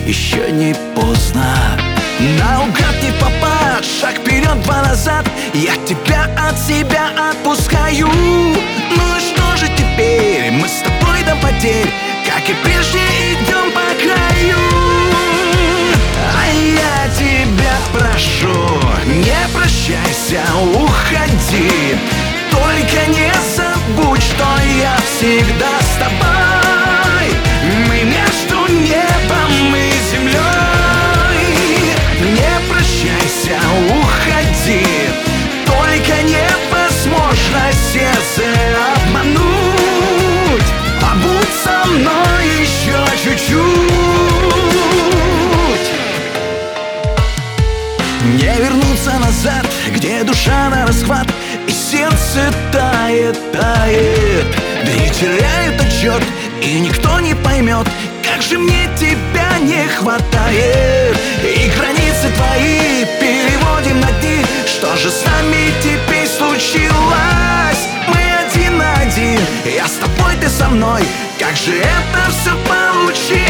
еще не поздно. Наугад не попад, шаг вперед, два назад. Я тебя от себя отпускаю. Ну и что же теперь? Мы с тобой до потерь, как и прежде, идем по краю. А я тебя прошу, не прощайся, уходи. Только не забудь, что я всегда с тобой. Мы между небом и землей. Не прощайся, уходи. Только невозможно сердце обмануть. Побудь со мной еще чуть-чуть. Не вернуться назад, где душа на расхват и сердце тает, тает. Дни теряют отчет, и никто не поймет, как же мне тебя не хватает. И границы твои переводим на дни. Что же с нами теперь случилось? Мы один на один, я с тобой, ты со мной. Как же это все получилось?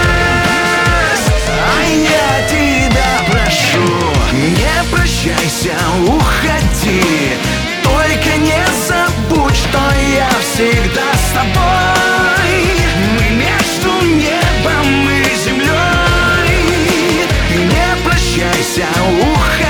А я тебя прошу, не прощайся, уходи. Только не забудь, что я всегда с тобой. Мы между небом и землей. Не прощайся, уходи.